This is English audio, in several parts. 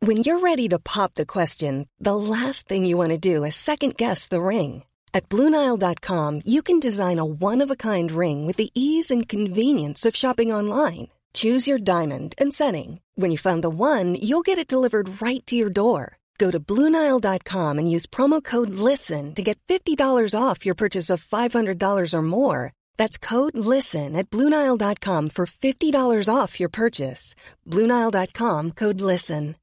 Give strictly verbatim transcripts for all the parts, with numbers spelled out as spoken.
When you're ready to pop the question, the last thing you want to do is second-guess the ring. At Blue Nile dot com, you can design a one-of-a-kind ring with the ease and convenience of shopping online. Choose your diamond and setting. When you find the one, you'll get it delivered right to your door. Go to Blue Nile dot com and use promo code LISTEN to get fifty dollars off your purchase of five hundred dollars or more. That's code LISTEN at Blue Nile dot com for fifty dollars off your purchase. Blue Nile dot com, code LISTEN.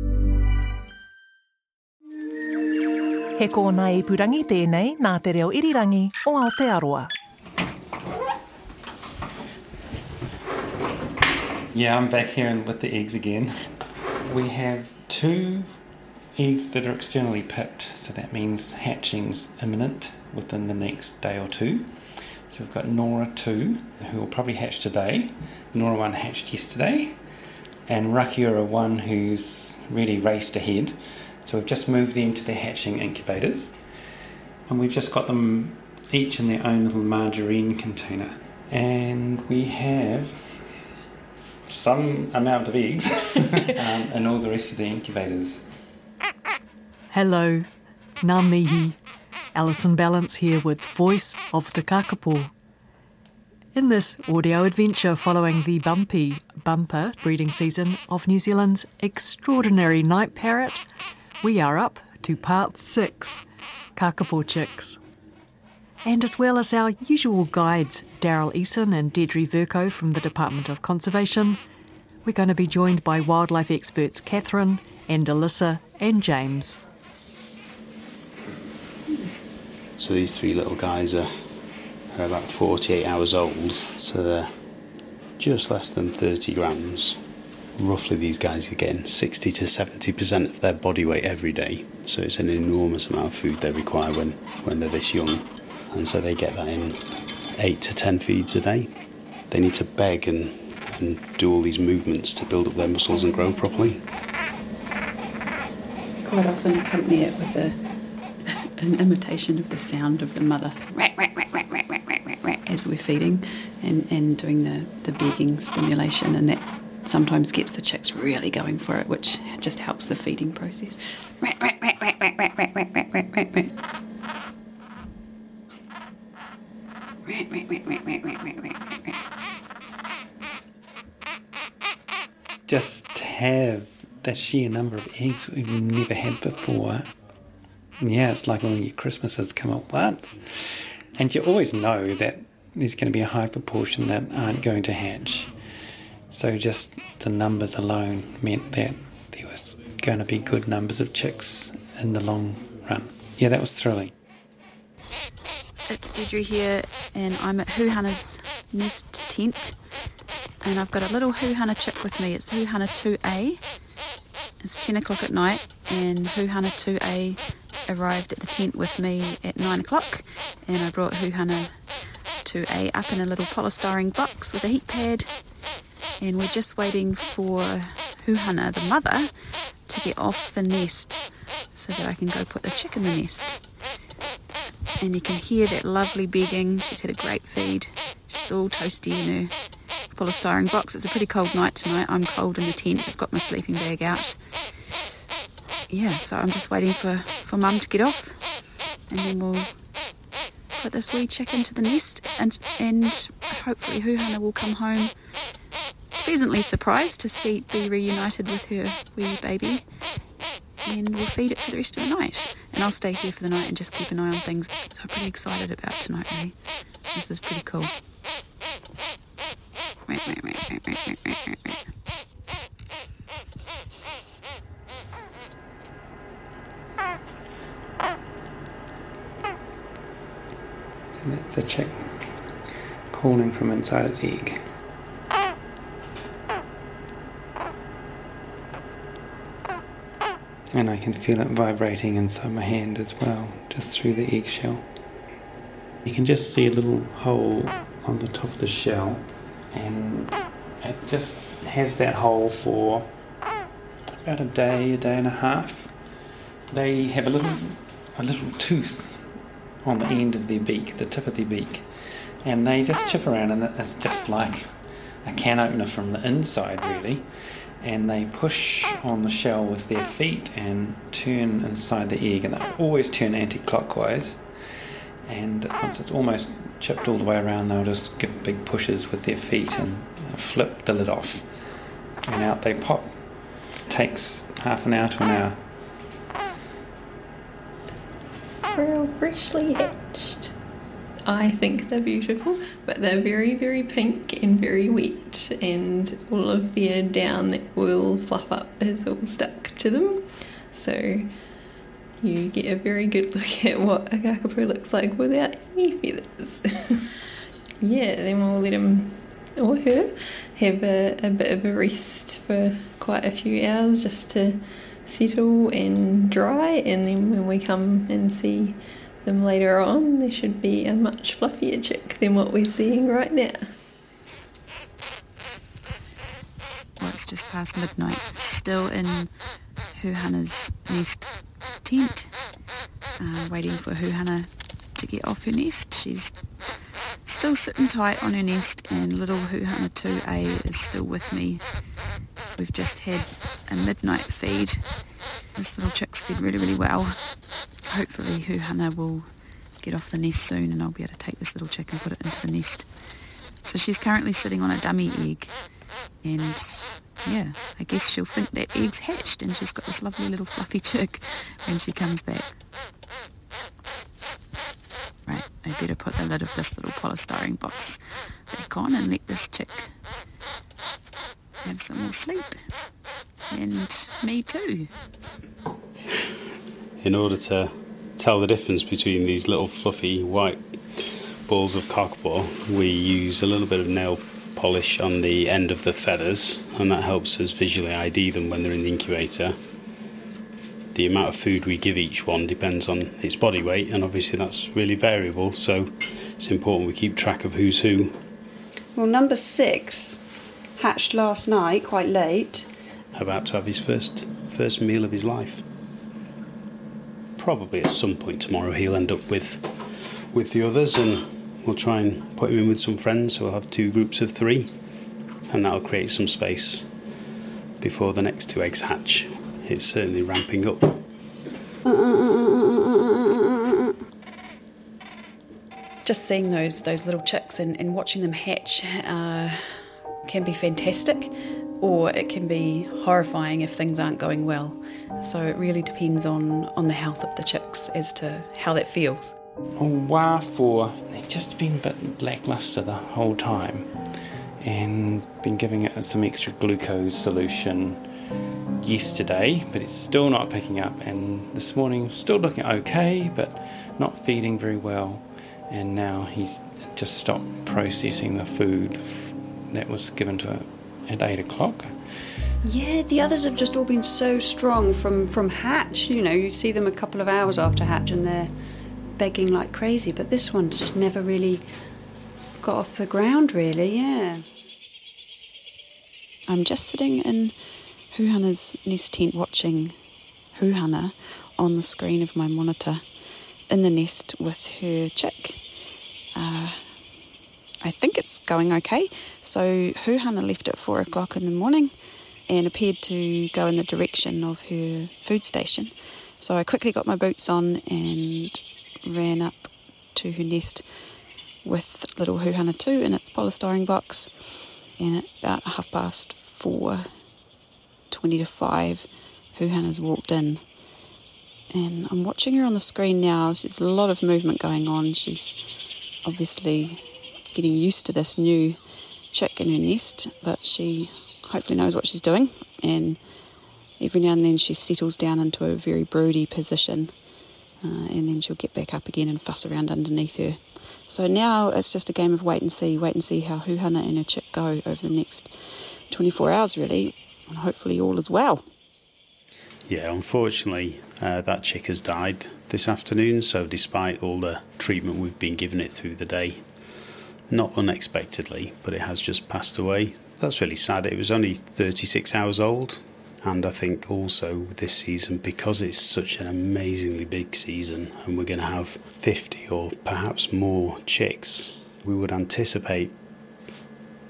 He kōna ipurangi tēnei nā te reo irirangi o Aotearoa. Yeah, I'm back here with the eggs again. We have two eggs that are externally picked, so that means hatching's imminent within the next day or two. So we've got Nora two, who will probably hatch today. Nora one hatched yesterday. And Rakiura one, who's really raced ahead. So we've just moved them to their hatching incubators, and we've just got them each in their own little margarine container. And we have some amount of eggs um, in all the rest of the incubators. Hello, ngā mihi. Alison Balance here with Voice of the Kakapo. In this audio adventure following the bumpy bumper breeding season of New Zealand's extraordinary night parrot, we are up to part six, Kakapo chicks. And as well as our usual guides, Daryl Eason and Deirdre Verco from the Department of Conservation, we're going to be joined by wildlife experts Catherine and Alyssa and James. So these three little guys are, are about forty-eight hours old, so they're just less than thirty grams. Roughly these guys are getting sixty to seventy percent of their body weight every day, so it's an enormous amount of food they require when, when they're this young, and so they get that in eight to ten feeds a day. They need to beg and, and do all these movements to build up their muscles and grow properly. Quite often accompany it with a, an imitation of the sound of the mother as we're feeding and, and doing the, the begging stimulation, and that sometimes gets the chicks really going for it, which just helps the feeding process. Just to have that sheer number of eggs we've never had before. Yeah, it's like when your Christmases come up once. And you always know that there's going to be a high proportion that aren't going to hatch. So just the numbers alone meant that there was going to be good numbers of chicks in the long run. Yeah, that was thrilling. It's Deirdre here, and I'm at Huhana's nest tent, and I've got a little Huhana chick with me. It's Huhana two A. It's ten o'clock at night, and Huhana two A arrived at the tent with me at nine o'clock, and I brought Huhana two A up in a little polystyrene box with a heat pad, and we're just waiting for Huhana, the mother, to get off the nest so that I can go put the chick in the nest. And you can hear that lovely begging. She's had a great feed. She's all toasty in her polystyrene box. It's a pretty cold night tonight. I'm cold in the tent. I've got my sleeping bag out. Yeah, so I'm just waiting for, for Mum to get off, and then we'll put this wee chick into the nest, and, and hopefully Huhana will come home pleasantly surprised to see be reunited with her wee baby, and we'll feed it for the rest of the night. And I'll stay here for the night and just keep an eye on things. So I'm pretty excited about tonight, really. This is pretty cool. So that's a chick calling from inside its egg. And I can feel it vibrating inside my hand as well, just through the eggshell. You can just see a little hole on the top of the shell, and it just has that hole for about a day, a day and a half. They have a little, a little tooth on the end of their beak, the tip of their beak, and they just chip around, and it's just like a can opener from the inside really, and they push on the shell with their feet and turn inside the egg, and they always turn anti-clockwise, and once it's almost chipped all the way around, they'll just give big pushes with their feet and flip the lid off, and out they pop. It takes half an hour to an hour. They're all freshly hatched. I think they're beautiful, but they're very, very pink and very wet, and all of their down that will fluff up is all stuck to them. So you get a very good look at what a kakapo looks like without any feathers. Yeah, then we'll let him or her have a, a bit of a rest for quite a few hours just to settle and dry, and then when we come and see them later on, there should be a much fluffier chick than what we're seeing right now. Well, it's just past midnight, still in Huhana's nest tent, uh, waiting for Huhana to get off her nest. She's still sitting tight on her nest, and little Huhana two A is still with me. We've just had a midnight feed. This little chick's fed really, really well. Hopefully Huhana will get off the nest soon, and I'll be able to take this little chick and put it into the nest. So she's currently sitting on a dummy egg, and yeah, I guess she'll think that egg's hatched and she's got this lovely little fluffy chick when she comes back. Right, I better put the lid of this little polystyrene box back on and let this chick have some more sleep. And me too. In order to tell the difference between these little fluffy white balls of kakapo, we use a little bit of nail polish on the end of the feathers, and that helps us visually I D them when they're in the incubator. The amount of food we give each one depends on its body weight, and obviously that's really variable, so it's important we keep track of who's who. Well, number six hatched last night, quite late. About to have his first first meal of his life. Probably at some point tomorrow he'll end up with with the others, and we'll try and put him in with some friends, so we'll have two groups of three, and that'll create some space before the next two eggs hatch. It's certainly ramping up. Just seeing those those little chicks and, and watching them hatch uh, can be fantastic, or it can be horrifying if things aren't going well. So it really depends on, on the health of the chicks as to how that feels. Wā four, they've just been a bit lacklustre the whole time, and been giving it some extra glucose solution yesterday, but it's still not picking up, and this morning still looking okay but not feeding very well, and now he's just stopped processing the food that was given to it at eight o'clock. Yeah, the others have just all been so strong from, from hatch. You know, you see them a couple of hours after hatch and they're begging like crazy, but this one's just never really got off the ground, really, yeah. I'm just sitting in Huhana's nest tent watching Huhana on the screen of my monitor in the nest with her chick. Uh, I think it's going okay. So Huhana left at four o'clock in the morning and appeared to go in the direction of her food station. So I quickly got my boots on and ran up to her nest with little Huhana two in its polystyrene box, and at about half past four, twenty to five, Huhana's walked in, and I'm watching her on the screen now. There's a lot of movement going on. She's obviously getting used to this new chick in her nest, but she hopefully knows what she's doing, and every now and then she settles down into a very broody position, uh, and then she'll get back up again and fuss around underneath her. So now it's just a game of wait and see, wait and see how Huhana and her chick go over the next twenty-four hours, really, and hopefully all is well. Yeah, unfortunately, uh, that chick has died this afternoon, so despite all the treatment we've been giving it through the day, not unexpectedly, but it has just passed away. That's really sad. It was only thirty-six hours old, and I think also this season, because it's such an amazingly big season and we're going to have fifty or perhaps more chicks, we would anticipate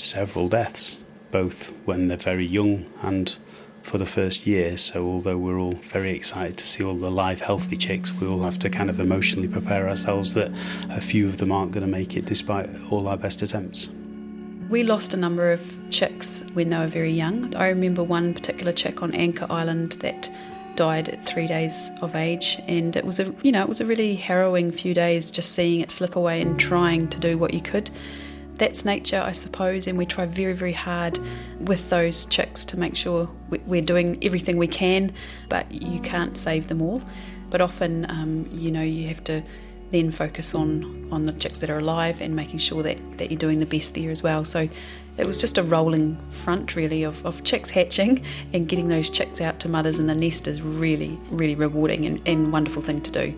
several deaths, both when they're very young and for the first year. So although we're all very excited to see all the live healthy chicks, we all have to kind of emotionally prepare ourselves that a few of them aren't going to make it despite all our best attempts. We lost a number of chicks when they were very young. I remember one particular chick on Anchor Island that died at three days of age, and it was a you know it was a really harrowing few days just seeing it slip away and trying to do what you could. That's nature, I suppose, and we try very, very hard with those chicks to make sure we're doing everything we can, but you can't save them all. But often, um, you know, you have to then focus on, on the chicks that are alive and making sure that, that you're doing the best there as well. So it was just a rolling front, really, of, of chicks hatching, and getting those chicks out to mothers in the nest is really, really rewarding and, and wonderful thing to do.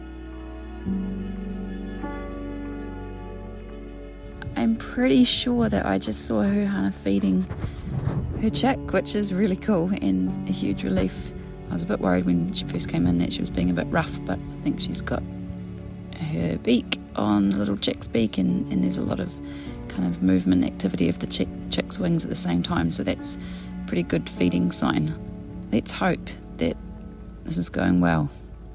I'm pretty sure that I just saw Huhana feeding her chick, which is really cool and a huge relief. I was a bit worried when she first came in that she was being a bit rough, but I think she's got her beak on the little chick's beak, and, and there's a lot of kind of movement activity of the chick, chick's wings at the same time, so that's a pretty good feeding sign. Let's hope that this is going well.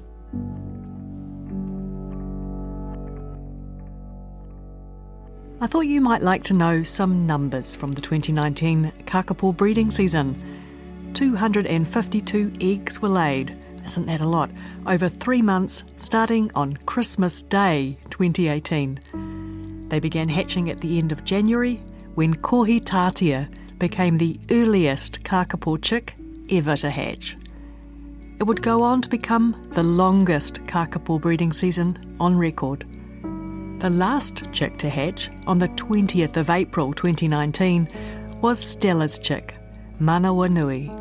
I thought you might like to know some numbers from the twenty nineteen kakapo breeding season. two hundred fifty-two eggs were laid. Isn't that a lot? Over three months, starting on Christmas Day twenty eighteen. They began hatching at the end of January, when Kohitatia became the earliest kakapo chick ever to hatch. It would go on to become the longest kakapo breeding season on record. The last chick to hatch on the twentieth of April twenty nineteen was Stella's chick, Manawanui.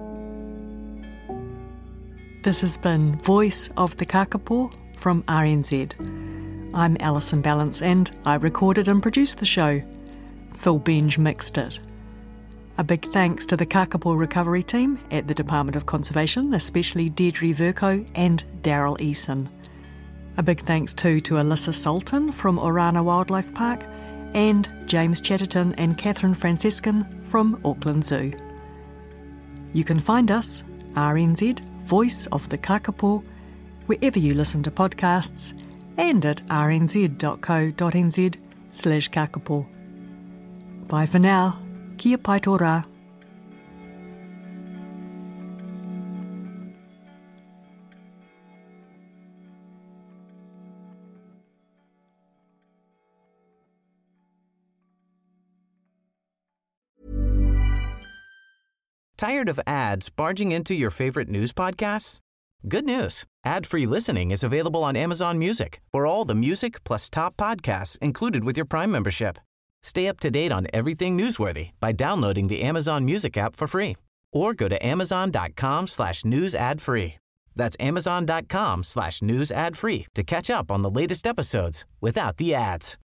This has been Voice of the Kakapo from R N Z. I'm Alison Ballance, and I recorded and produced the show. Phil Benge mixed it. A big thanks to the Kakapo recovery team at the Department of Conservation, especially Deirdre Vercoe and Daryl Eason. A big thanks too to Alyssa Sultan from Orana Wildlife Park, and James Chatterton and Catherine Francescan from Auckland Zoo. You can find us, R N Z, Voice of the Kakapo, wherever you listen to podcasts, and at r n z dot co dot n z slash kakapo. Bye for now. Kia pai tō rā. Tired of ads barging into your favorite news podcasts? Good news. Ad-free listening is available on Amazon Music for all the music plus top podcasts included with your Prime membership. Stay up to date on everything newsworthy by downloading the Amazon Music app for free, or go to amazon.com slash news ad free. That's amazon.com slash news ad free to catch up on the latest episodes without the ads.